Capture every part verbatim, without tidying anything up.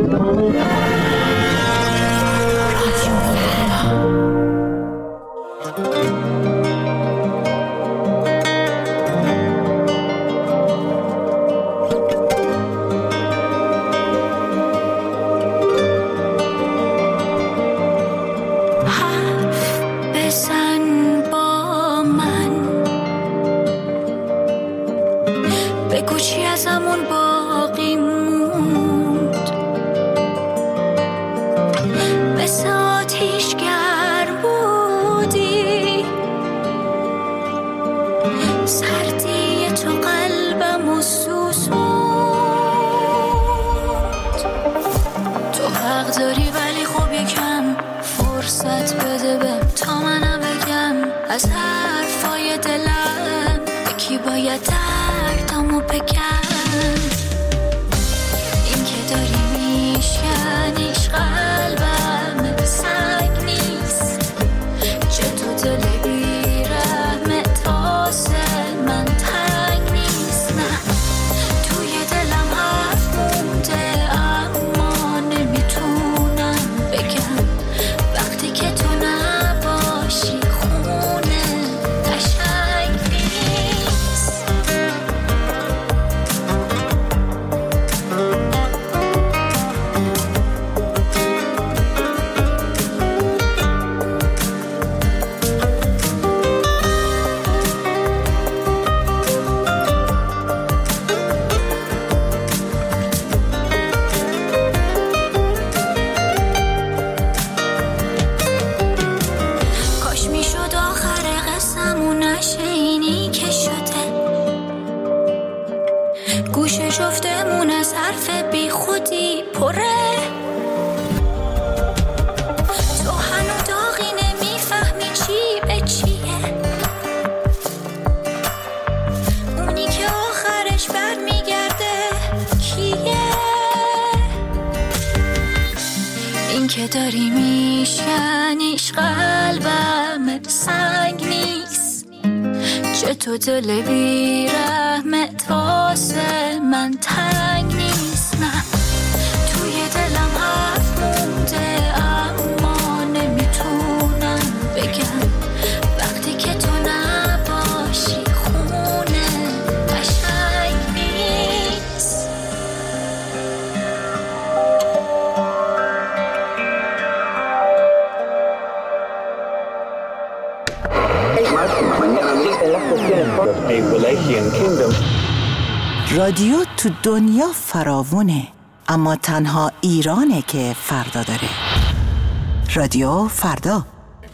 تو دل بی رحمت واسه من تنگ نیست، نه توی دلم حرف مونده اما نمیتونم بگم وقتی که تو نباشی خونه قشنگ نیست. رادیو تو دنیا فراوونه، اما تنها ایرانه که فردا داره. رادیو فردا.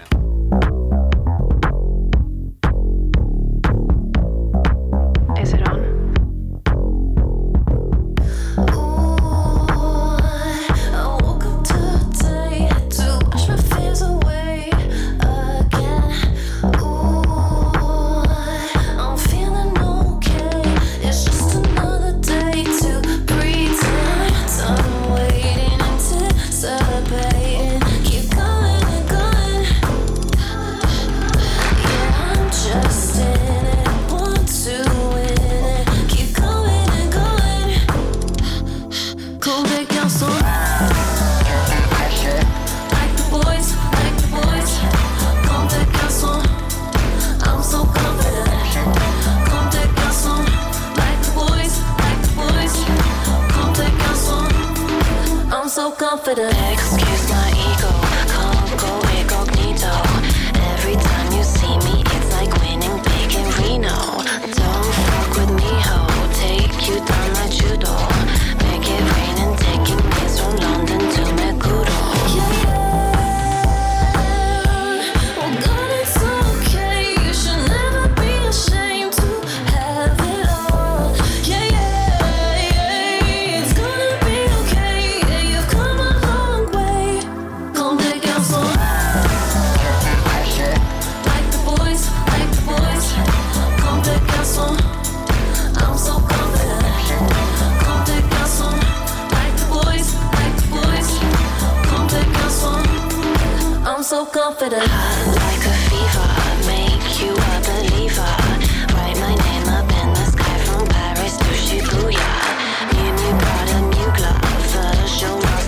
Excuse my ego, can't go incognito. Every time you see me, it's like winning big in Reno. Don't fuck with me, ho, take you down like judo. Make it rain and taking days from London to Meguro. Yeah, oh God, it's okay. You should never be ashamed to have it all. Yeah, yeah, yeah, it's gonna be okay. Yeah, you've come a long way. Come take your soul. Like the boys, like the boys. Come take your soul. I'm so confident. Come take your soul. Like the boys, like the boys. Come take your soul. I'm so confident. Hot like a fever, make you a believer. Write my name up in the sky from Paris to Shibuya. New new Prada, new glove, show must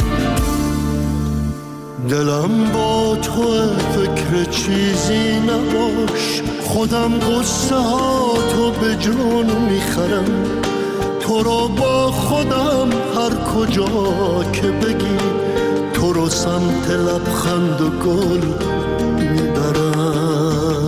خودم قصه ها تو به جون میخرم، تو رو با خودم هر کجا که بگی، تو رو سمت لبخند و گل میبرم.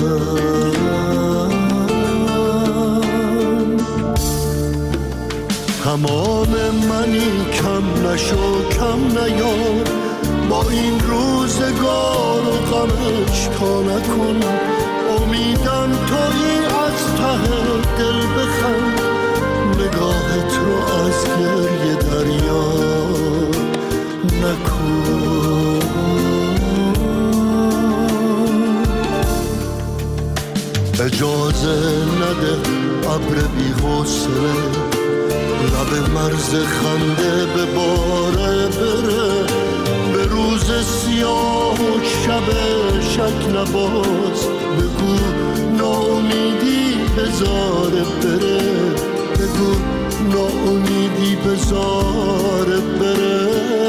تمام منی کم نشو کم نیار، با این روزگار و غمش تا نکن. امیدم تویی از ته دل بخند، نگاهت رو از گریه دریا نکن. اجازه نده ابر بی حوصله لب مرز خنده به باره بره، به روز سیاه و شب شک نباز. بگو ناامیدی بذاره بره، بگو ناامیدی بذاره بره.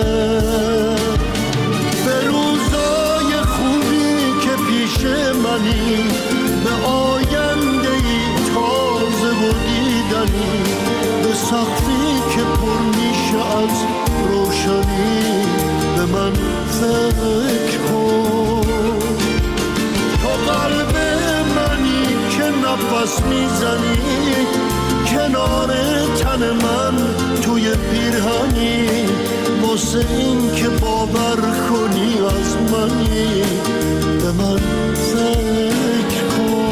به روزای خوبی که پیش منی، به آیندهی تازه و دیدنی، به سقفی که پر میشه از روشنی، به من فکر کن. تو قلب منی که نفس میزنی، کنار تن من توی پیرهنی، واسه این که باور کنی از منی، به من فکر کن.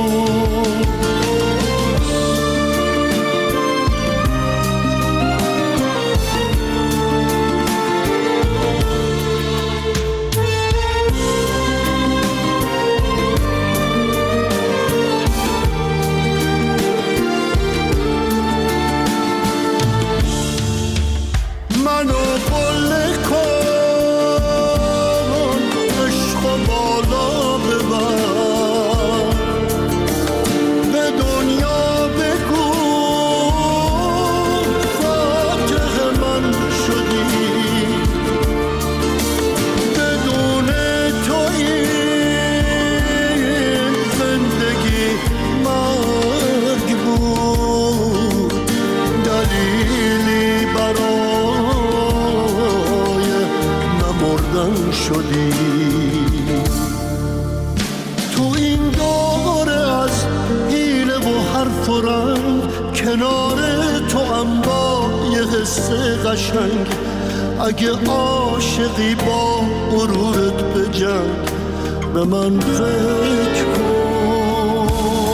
تو این دوره از حیله و حرف و رنگ، کنار تو هم با یه حس قشنگ. اگه عاشقی با غرورت بجنگ، به من فکر کن.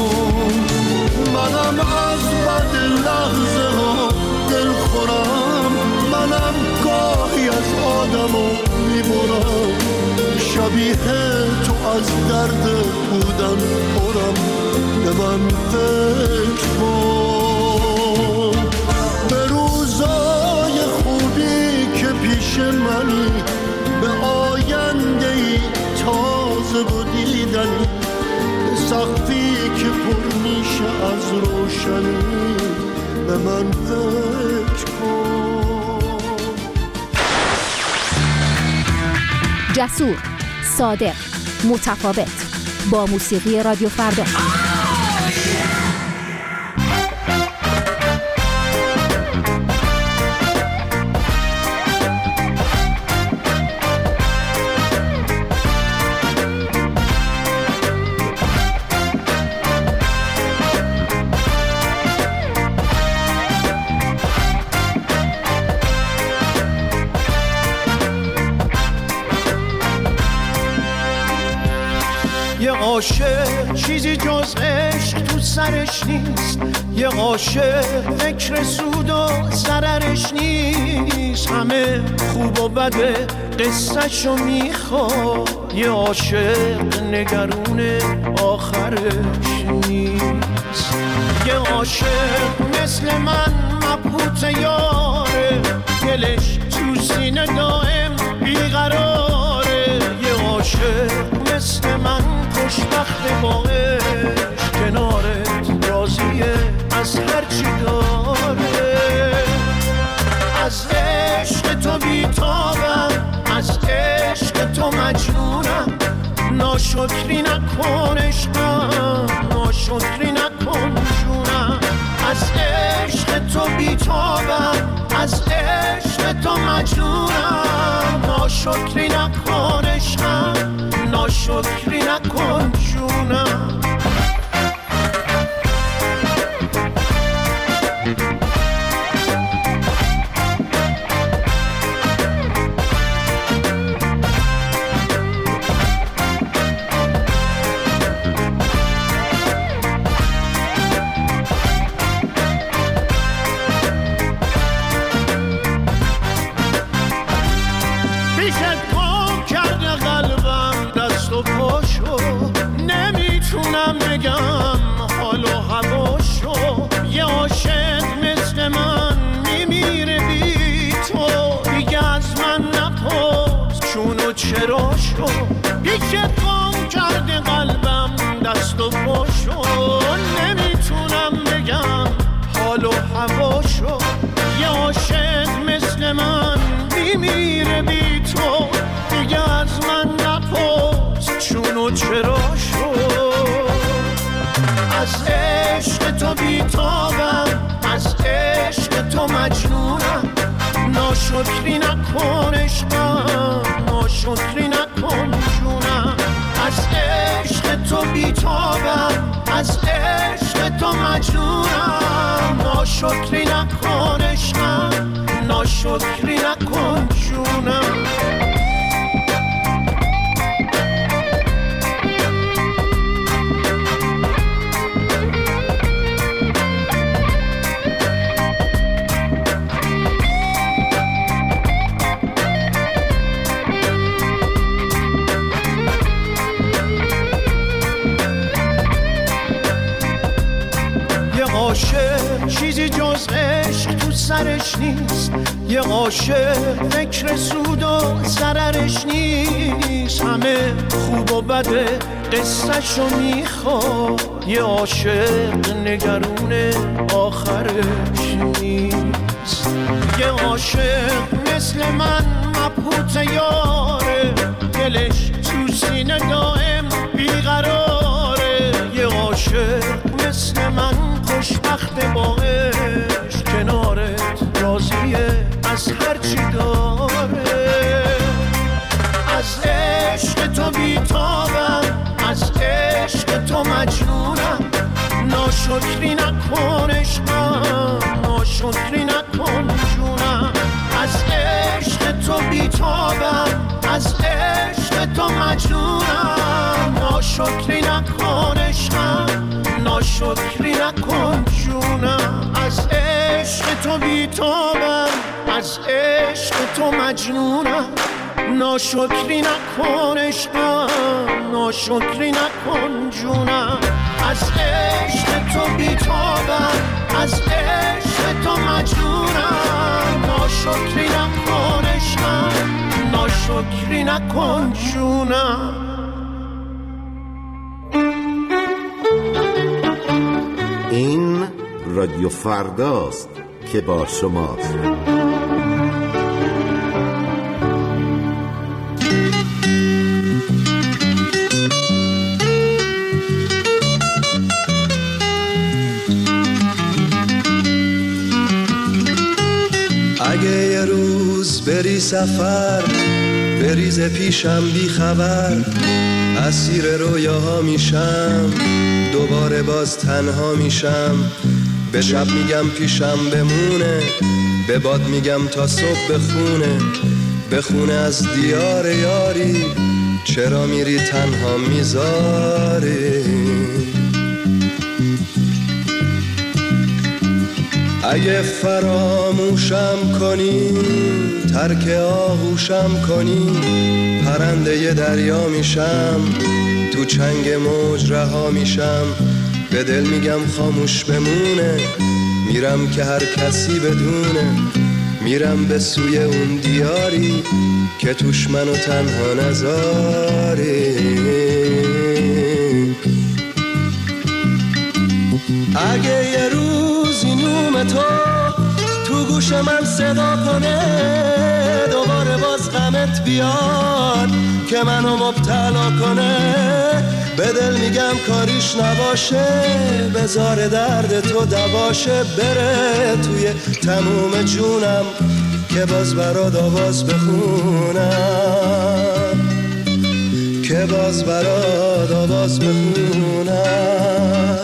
منم از بد لحظه ها دل خورم، منم گاهی از آدمو میبرم. شبیه تو از درد بودن پرم، به من فکر کن. به روزای خوبی که پیش منی، به آیندهی تازه و دیدنی، به سقفی که پر میشه از روشنی، به من فکر کن. جسور، صادق، متفاوت، با موسیقی رادیو فردا. عاشق چیزی جز عشق تو سرش نیست، یه عاشق فکر سود و ضررش نیست. همه خوب و بده قصه‌شو میخواد، یه عاشق نگرون آخرش نیست. یه عاشق مثل من مبهوت یاره، دلش تو سینه دائم بیقراره. یه عاشق مثل من خوشبخت با عشق، کنارت راضیه از هرچی داره. از عشق تو بیتابم، از عشق تو مجنونم. ناشکری نکن عشقم، ناشکری نکن جونم. از عشق تو بیتابم، از عشق تو مجنونم. ناشکری نکن عشقم، ناشکری نکن جونم. نمیتونم بگم حال و هواشو، یه عاشق مثل من میمیره بی تو. دیگه از من نپرس چون و چراشو، پیشت گم کرده قلبم دست و پاشو. نمیتونم بگم حال و هواشو، یه عاشق مثل من میمیره بی تو. دیگه از من نپرس چون و چراشو. از عشق تو بیتابم، از عشق تو مجنونم. ناشکری نکن عشقم، ناشکری نکن جونم. از عشق تو بیتابم، از عشق تو مجنونم. ناشکری نکن عشقم، ناشکری نکن جونم. عاشق چیزی جز عشق تو سرش نیست. یه عاشق فکر سود و ضررش نیست. همه خوب و بده قصه‌شو میخواد. یه عاشق نگرون آخرش نیست. یه عاشق مثل من مبهوت یاره، دلش تو سینه دائم بیقراره. یه عاشق مثل من خوشبخت با عشق، کنارت راضیه از هرچی داره. از عشق تو بیتابم، از عشق تو مجنونم. ناشکری نکن عشقم، ناشکری نکن جونم. از عشق تو بیتابم، از عشق تو مجنونم. ناشکری نکن عشقم، ناشکری نکن جونم. از عشق تو بیتابم، از عشق تو مجنونم. ناشکری نکن عشقم، ناشکری نکن جونم. از عشق تو بیتابم، از عشق تو مجنونم. ناشکری نکن عشقم، ناشکری نکن جونم. این رادیو فرداست که با شماست. اگه یه روز بری سفر، بریز پیشم بی خبر، اسیر رویاها میشم، دوباره باز تنها میشم. به شب میگم پیشم بمونه، به باد میگم تا صبح بخونه. بخونه از دیار یاری، چرا میری تنها میذاری. اگه فراموشم کنی، ترک آغوشم کنی، پرنده ی دریا میشم، تو چنگ موج رها میشم. به دل میگم خاموش بمونه، میرم که هر کسی بدونه. میرم به سوی اون دیاری که توش منو تنها نذاری. اگه یه روزی نوم تو تو گوش من صدا کنه، دوباره باز غمت بیاد که منو مبتلا کنه. به دل میگم کاریش نباشه، بذار درد تو دواشه. بره توی تموم جونم که باز برات آواز بخونم، که باز برات آواز بخونم.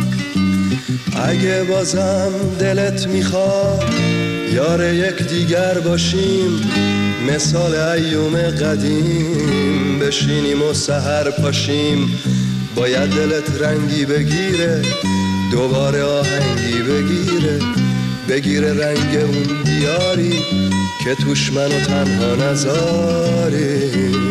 اگه بازم دلت میخواد یار یک دیگر باشیم، مثال ایوم قدیم بشینیم و سحر پاشیم. باید دلت رنگی بگیره، دوباره آهنگی بگیره، بگیره رنگ اون دیاری که توش منو تنها نذاری.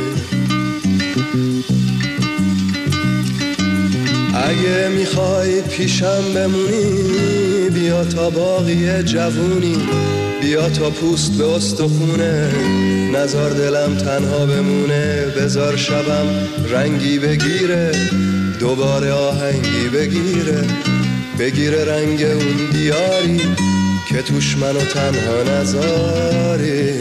اگه میخوای پیشم بمونی، بیا تا باقی جوونی، بیا تا پوست به استخونه، نزار دلم تنها بمونه. بزار شبم رنگی بگیره، دوباره آهنگی بگیره، بگیره رنگ اون دیاری که توش منو تنها نذاری.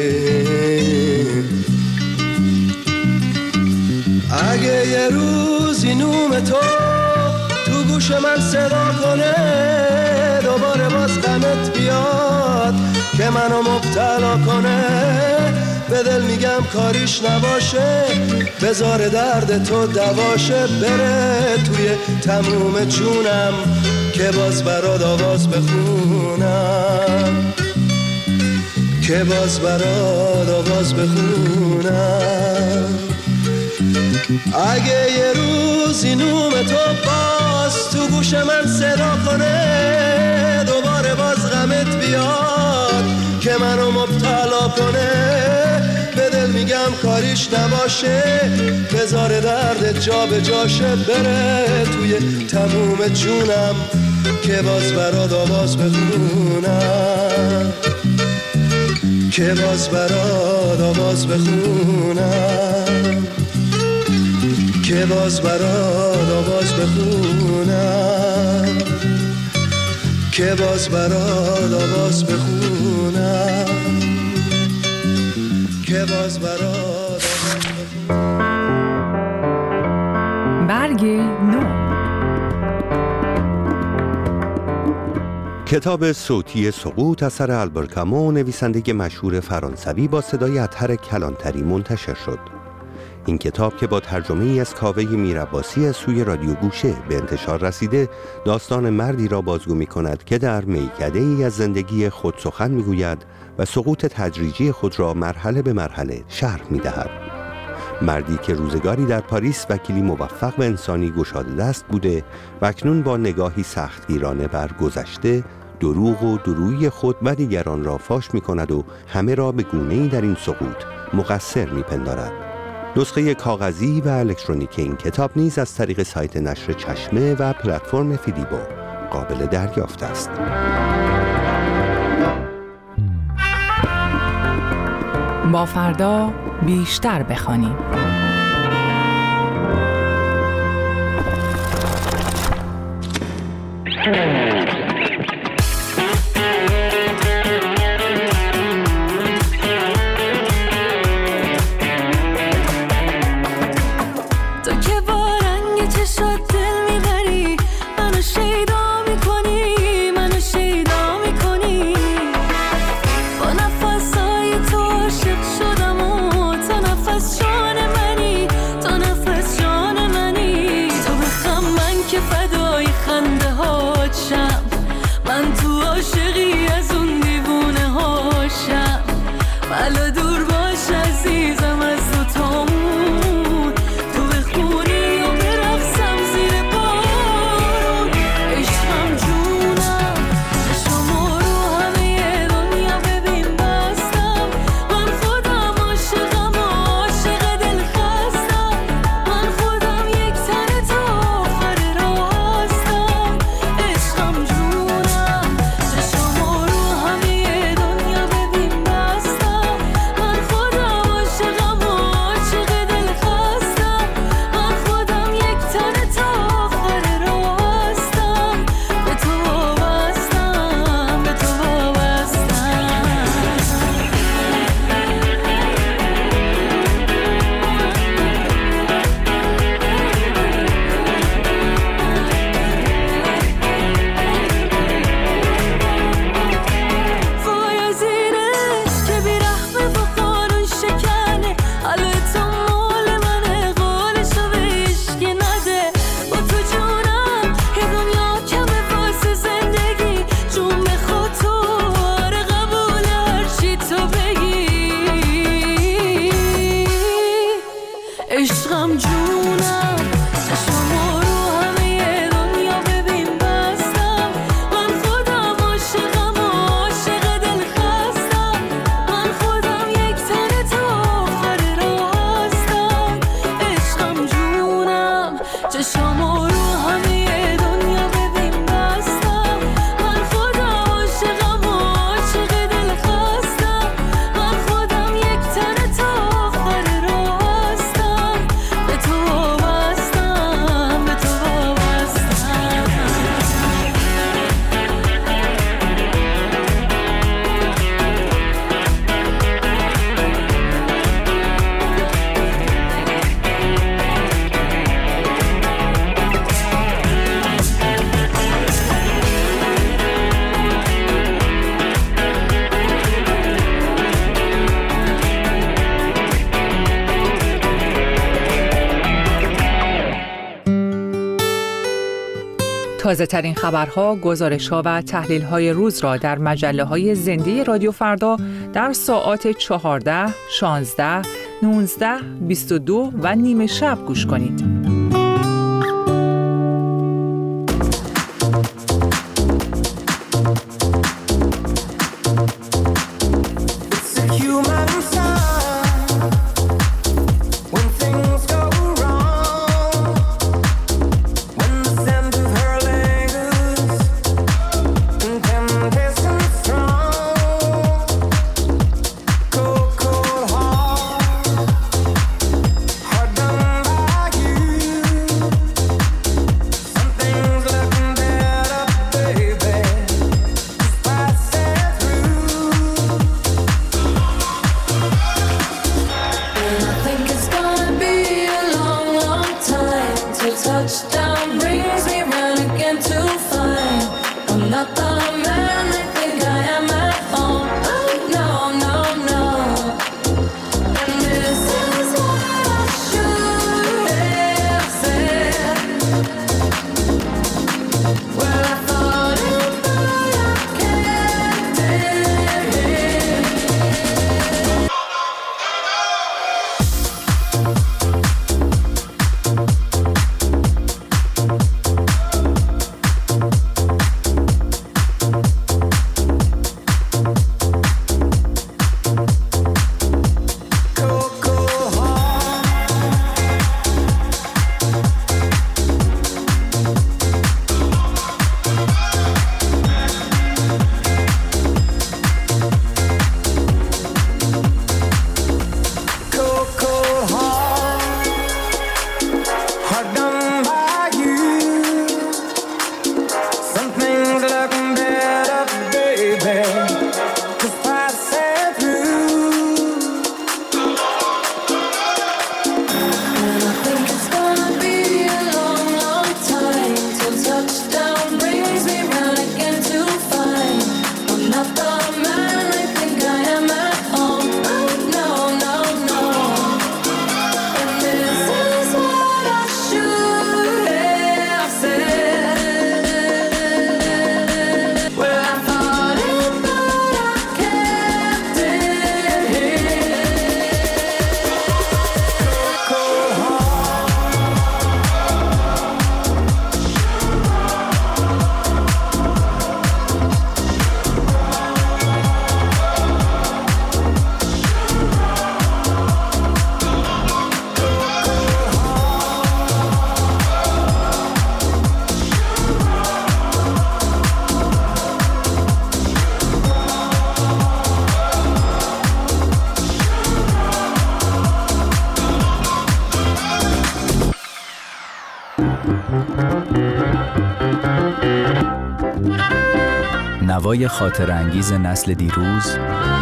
اگه یه روزی نوم تو تو گوش من صدا کنه، دوباره باز غمت بیاد که منو مبتلا کنه. به دل میگم کاریش نباشه، بذار درد تو دواشه. بره توی تموم جونم که باز برات آواز بخونم، که باز برات آواز بخونم. اگه یه روزی نوم تو باز تو گوش من صدا کنه، دوباره باز غمت بیاد که منو مبتلا کنه. به دل میگم کاریش نباشه، بذار درد جا به جاشه. بره توی تموم جونم که باز برات آواز بخونم، که باز برات آواز بخونم، که باز برات آواز بخونم، که باز برات آواز بخونم، که باز برات آواز بخونم. برگ نو. کتاب صوتی سقوط اثر آلبر کامو، نویسنده مشهور فرانسوی با صدای اطهر کلانتری منتشر شد. این کتاب که با ترجمه ای از کاوه میرعباسی از سوی رادیو گوشه به انتشار رسیده، داستان مردی را بازگو می کند که در میکده ای از زندگی خود سخن می گوید و سقوط تدریجی خود را مرحله به مرحله شرح می دهد. مردی که روزگاری در پاریس وکیلی موفق و انسانی گشاده دست بوده و اکنون با نگاهی سختگیرانه بر گذشته، دروغ و درویی خود و دیگران را فاش می کند و همه را به گونه‌ای در این سقوط مقصر می پندارد. نسخه کاغذی و الکترونیک این کتاب نیز از طریق سایت نشر چشمه و پلتفرم فیلیبو قابل دریافت است. با فردا بیشتر بخوانیم. تو که با رنگ چشات دل میبری، منو شیدا میکنی، منو شیدا میکنی. با نفسای تو عاشق شدم و تو نفس جان منی، تو نفس جان منی. تو بخم من که فدای خنده هات شم، تازه ترین خبرها، گزارش‌ها و تحلیل‌های روز را در مجله‌های زنده رادیو فردا در ساعات چهارده، شانزده، نوزده، بیست و دو و نیمه شب گوش کنید. نوای خاطر انگیز نسل دیروز،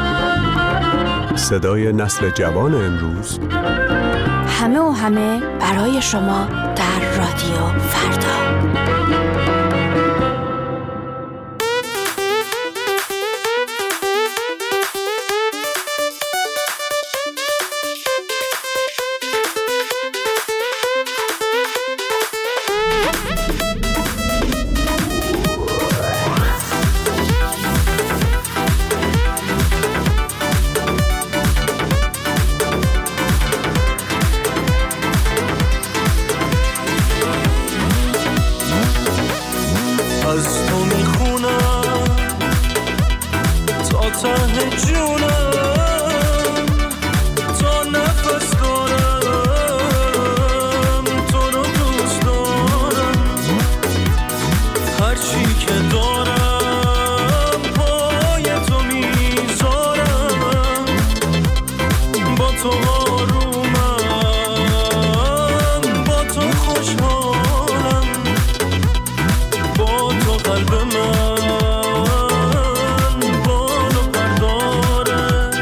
صدای نسل جوان امروز، همه و همه برای شما در رادیو فردا. قلب من بانو پرداره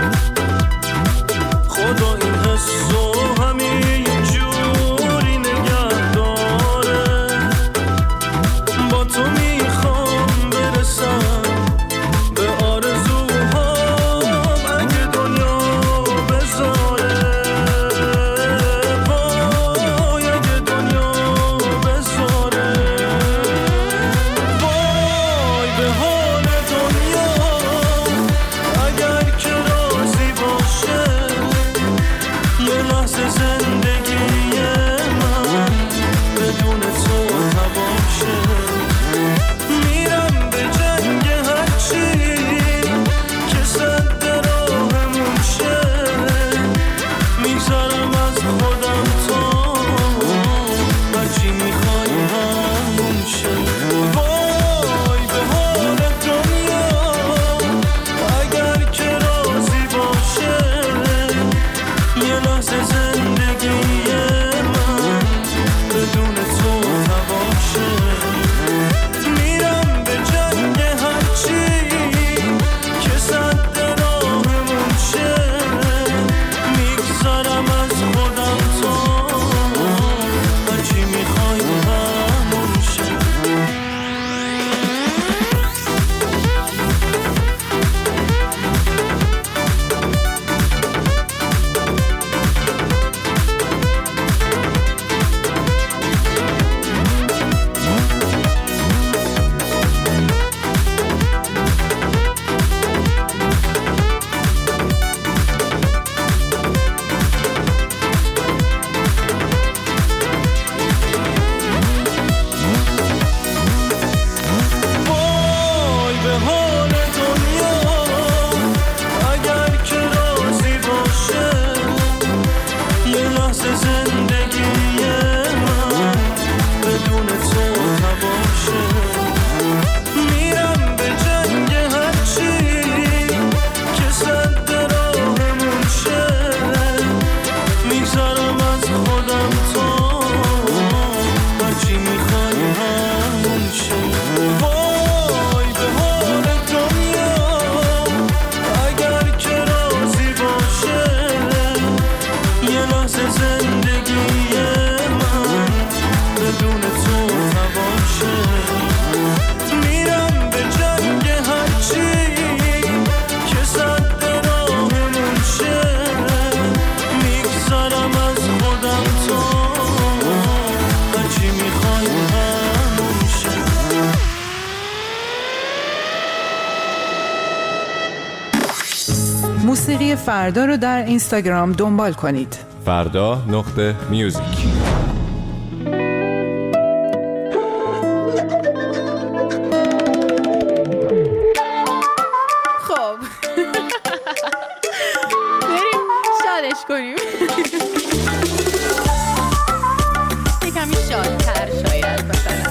موسیقی فردا رو در اینستاگرام دنبال کنید. فردا نقطه میوزیک. خب بریم شادش کنیم. یه کمی شادتر شاید مثلا.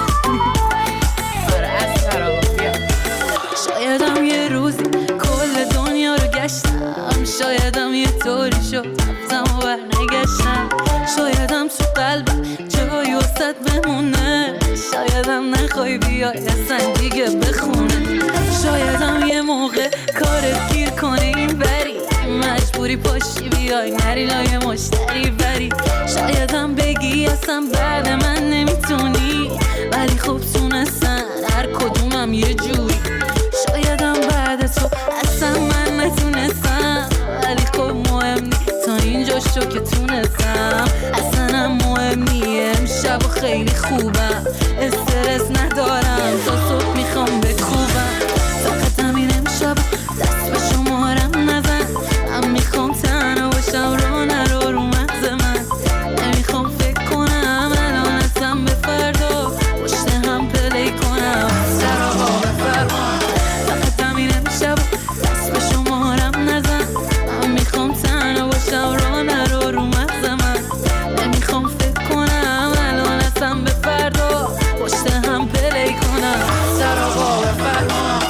آره از فرا بیا. شایدم یه روزی کل دنیا رو گشتم، شایدم یه طوری شد رفتم و برنگشتم، شایدم تو قلبم جایی وسط بمونه، شایدم نخوای بیای اصلا دیگه بخونه، شایدم یه موقع کارت گیر کنه این بری، مجبوری پاشی بیای نری لای مشتری بری، شایدم بگی اصلا بعد من نمیتونی، ولی خب تونستن هر کدومم یه جوری، شایدم بعد تو اصلا من نتونستم، ولی خب مهم نی تا اینجا شو که تونستم، اصلا هم مهم نی امشب و خیلی خوبم، استرس ندارم تا صبح میخوام بکوبم، فقط همین امشب دست به شمارم نزن، من میخوام تنها باشم رو نرو رو مغز من، نمیخوام فکر کنم الان اصلا به فردا پشت هم پلی کنم سر آقا بفرما، فقط همین امشب دست به شمارم نزن، من میخوام تنها باشم رو نرو رو مغز من، نمیخوام فکر کنم الان اصلا به فردا پشت هم پلی کنم سر آقا بفرما.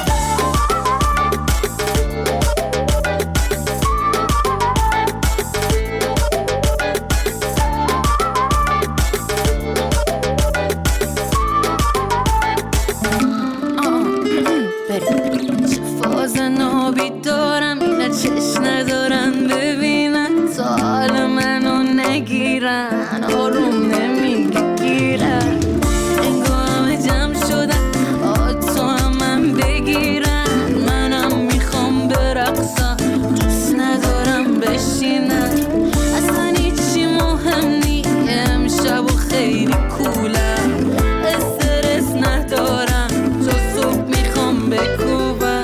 فاز نابی دارم اینا چش ندارن ببینن تا حال منو نگیرن، آروم نمیگه گیرن، انگار همه جمع شدن آتو هم من بگیرن، منم میخوام برقصم دوست ندارم بشینن، اصلا هیچی مهم نی امشب و خیلی کولم، استرس ندارم تا صبح میخوام بکوبم،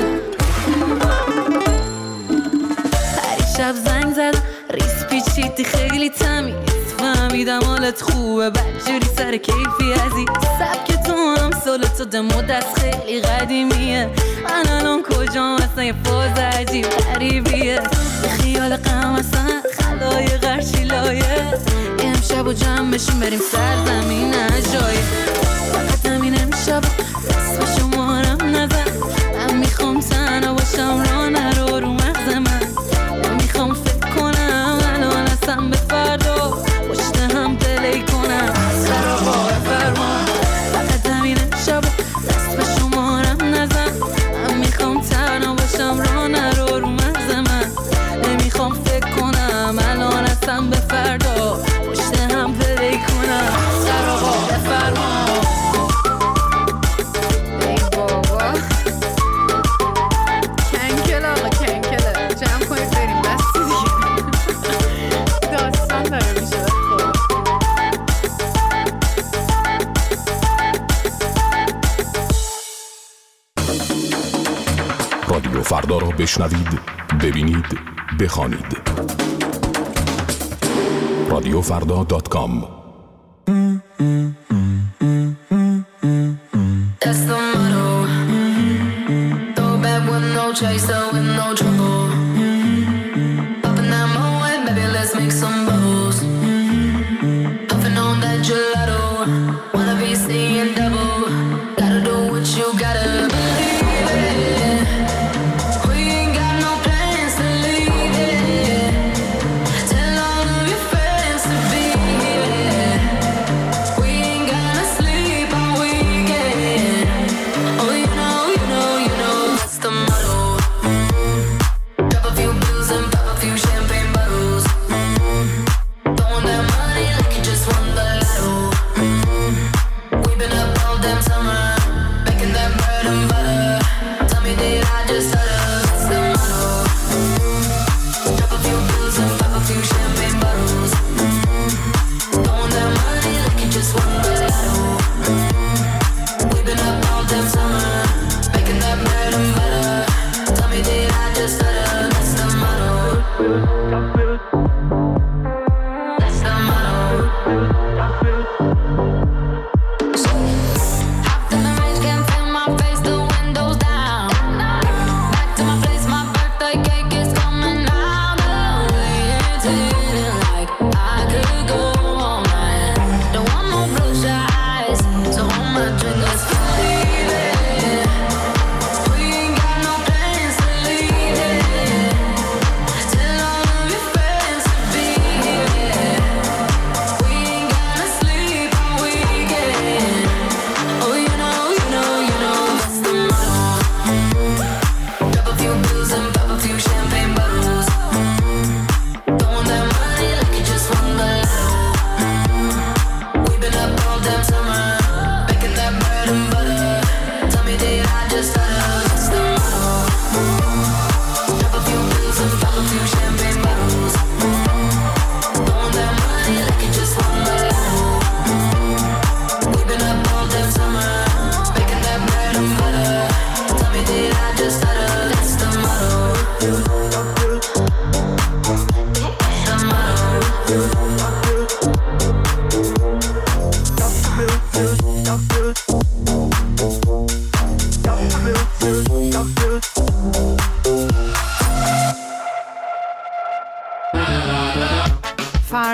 شب زنگ زدم ریس پیچیدی خیلی تمیز، فهمیدم حالت خوبه بدجوری سر کیفی عزیز، سبک تو هم سال تو دمو دست خیلی قدیمیه، من الان کجام اصلا یه فاز عجیب غریبیه، خیال غم اصلا خلای غرشی لایه، امشب و جمع بشیم بریم سرزمین جایه، فقط همین امشب دست به شمارم نزن، من میخوام تنها باشم رو نرو رو مغز من، نمیخوام فکر کنم الان اصلا به فردا پشت هم پلی کنم سر آقا بفرما، فقط همین امشب دست به شمارم نزن، من میخوام تنها باشم رو نرو رو مغز من، نمیخوام فکر کنم الان اصلا به فردا پشت هم پلی کنم سر آقا بفرما. ای بابا کنکل آقا کنکله، جمع کنید بریم بستی دیگه داستان داره میشه خب. رادیو فردا را بشنوید، ببینید، بخوانید. رادیو فردا دات کام. That's the motto. Throw back with no chaser, with no trouble. Popping that moe, baby, let's make some bubbles. Puffing on that gelato, wanna be seeing double. Gotta do what you gotta believe it. We ain't got no plans to leave it. Tell all of your friends to be here. We ain't gonna sleep all weekend. Oh, you know, you know, you know, that's the motto.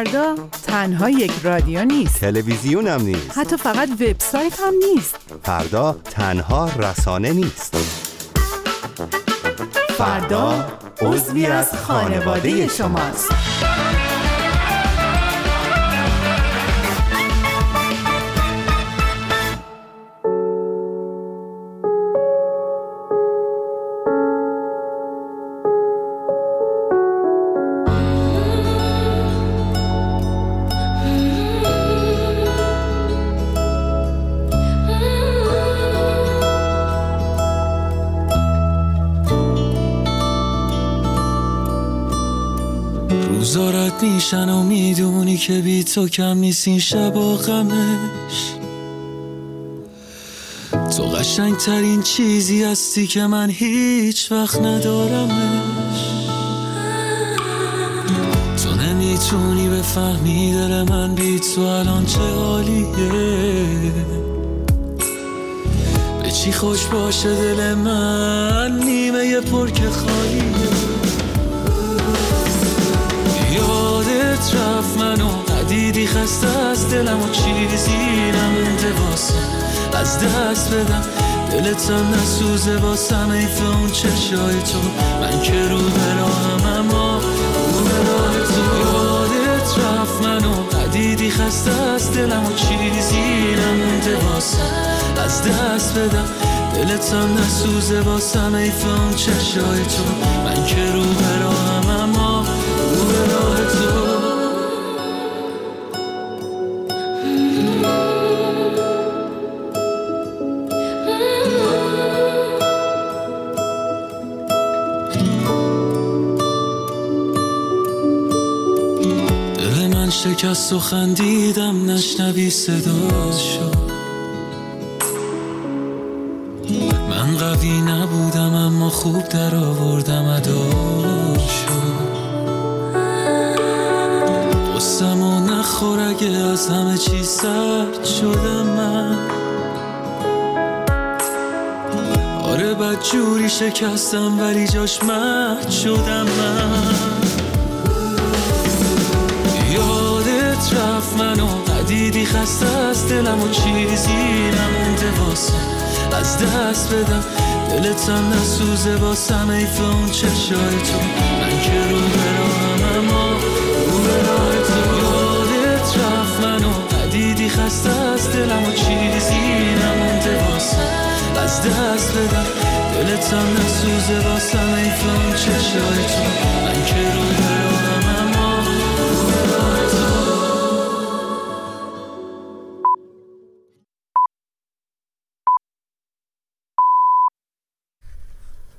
فردا تنها یک رادیو نیست، تلویزیون هم نیست، حتی فقط وبسایت هم نیست. فردا تنها رسانه نیست. فردا عضوی از خانواده شماست. روزارت میشن و میدونی که بی تو کم نیست این شبا غمش. تو قشنگ ترین چیزی هستی که من هیچ وقت ندارمش. تو نمیتونی بفهمی دل من بی تو الان چه حالیه. به چی خوش باشه دل من نیمه یه پر که خالیه. یادت رفت منو ندیدی خسته از دلم و چیزی نمونده واسه از دست بدم. دلتم نسوزه واسم حیف اون چشای تو. من که رو به راهم اما رو به راه تو. یادت رفت منو ندیدی خسته از دلم و چیزی نمونده واسه از دست بدم. دلتم نسوزه واسم حیف اون چشای تو. من که رو به راهم اما رو به راه تو. دل من شکست و خندیدم نشنوی صداشو. من قوی نبودم اما خوب در آوردم اداشو. قصه‌مو نخور اگه از همه چی سرد شدم من. آره بد جوری شکستم ولی جاش مرد شدم من. یادت رفت منو ندیدی خسته از دلم و چیزی نمونده واسه از دست بدم. دلتم نسوزه واسم حیف اون چشای تو. من که رو به راهم اما رو به راه تو. یادت رفت منو ندیدی خسته از دلم و چیزی نمونده واسه از دست بدم. دلتم نسوزه واسم حیف اون چشای تو. من که رو به